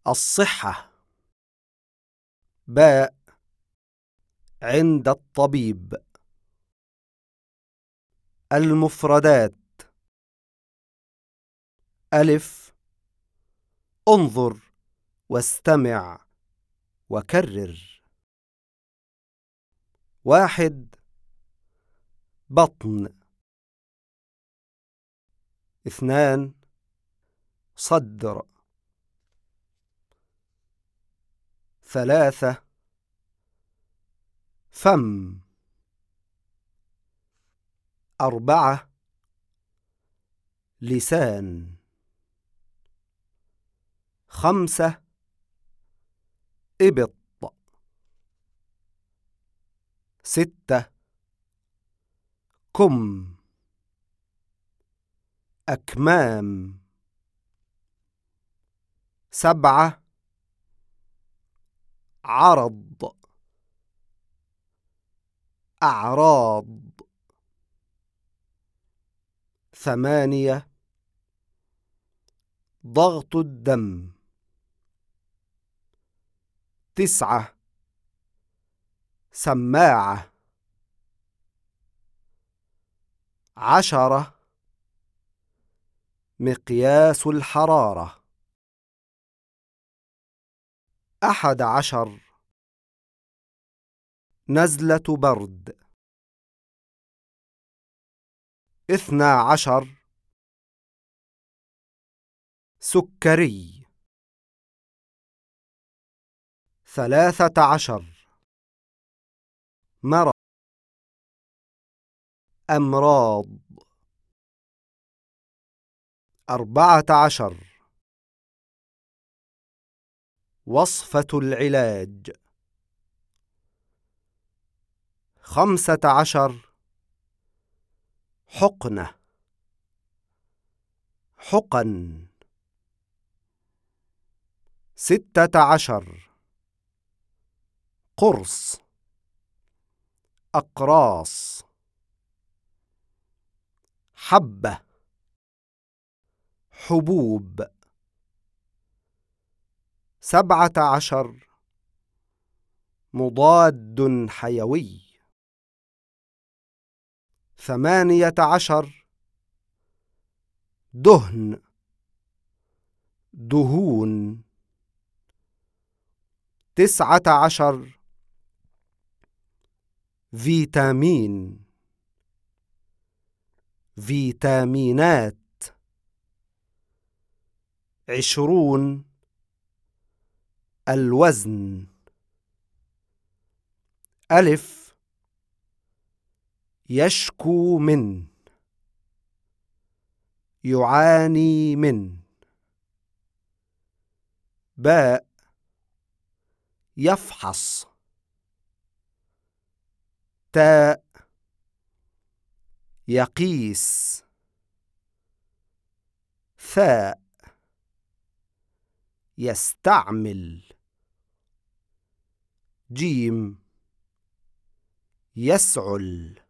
الصحة. باء عند الطبيب. المفردات. ألف انظر واستمع وكرر. 1 بطن. 2 صدر. 3 فم. 4 لسان. 5 إبط. 6 كم. أكمام. 7 عرض. أعراض. 8 ضغط الدم. 9 سماعة. 10 مقياس الحرارة. 11 نزلة برد. 12 سكري. 13 مرض. أمراض. 14 وصفة العلاج. 15 حقنة. حقن. 16 قرص. أقراص. حبة. حبوب. 17 مضاد حيوي. 18 دهن. دهون. 19 فيتامين. فيتامينات. 20 الوزن. ألف يشكو من. يعاني من. باء يفحص. تاء يقيس. ثاء يستعمل. جيم يسعل.